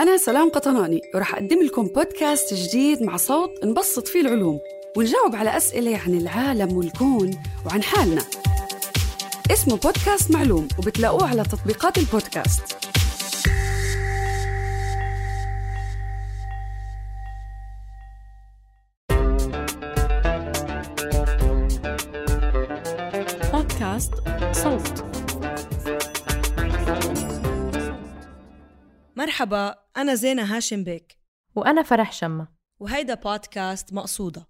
أنا سلام قطناني ورح أقدم لكم بودكاست جديد مع صوت نبسط فيه العلوم ونجاوب على أسئلة عن العالم والكون وعن حالنا. اسمه بودكاست معلوم وبتلاقوه على تطبيقات البودكاست. بودكاست صوت. مرحبا، أنا زينة هاشم بيك وأنا فرح شمة، وهيدا بودكاست مقصودة.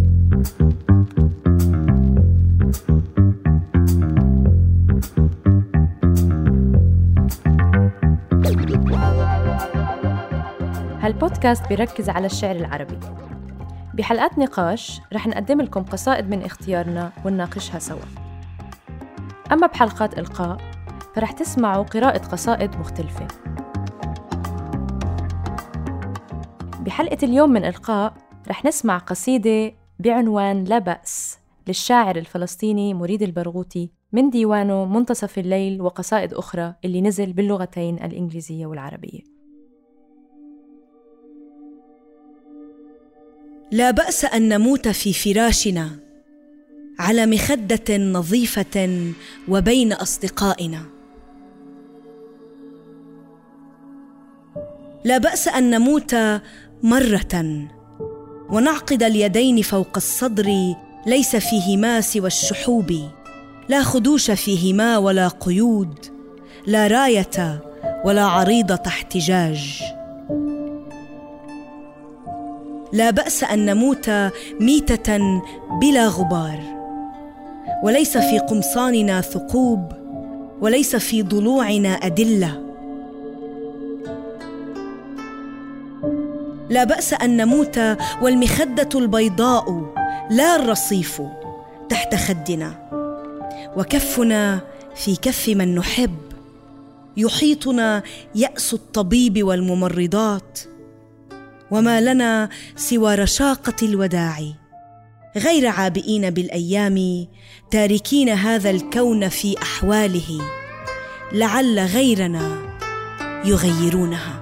هالبودكاست بيركز على الشعر العربي. بحلقات نقاش رح نقدم لكم قصائد من اختيارنا ونناقشها سوا. أما بحلقات إلقاء فرح تسمعوا قراءة قصائد مختلفة. بحلقة اليوم من إلقاء رح نسمع قصيدة بعنوان لا بأس للشاعر الفلسطيني مريد البرغوثي من ديوانه منتصف الليل وقصائد أخرى اللي نزل باللغتين الإنجليزية والعربية. لا بأس أن نموت في فراشنا على مخدة نظيفة وبين أصدقائنا. لا بأس أن نموت مرة ونعقد اليدين فوق الصدر ليس فيهما سوى الشحوب، لا خدوش فيهما ولا قيود، لا راية ولا عريضة احتجاج. لا بأس أن نموت ميتة بلا غبار، وليس في قمصاننا ثقوب، وليس في ضلوعنا أدلة. لا بأس أن نموت والمخدة البيضاء لا الرصيف تحت خدنا، وكفنا في كف من نحب، يحيطنا يأس الطبيب والممرضات، وما لنا سوى رشاقة الوداع، غير عابئين بالأيام، تاركين هذا الكون في أحواله، لعل غيرنا يغيرونها.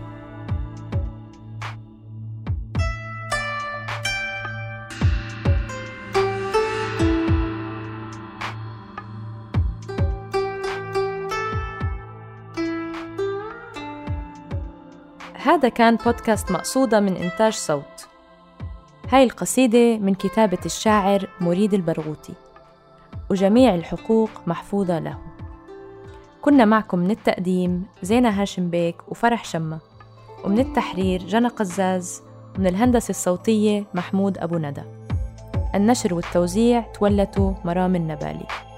هذا كان بودكاست مقصودة من إنتاج صوت. هاي القصيدة من كتابة الشاعر مريد البرغوثي، وجميع الحقوق محفوظة له. كنا معكم من التقديم زينة هاشم بيك وفرح شمة، ومن التحرير جنى قزاز، ومن الهندسة الصوتية محمود أبو ندى. النشر والتوزيع تولته مرام النبالي.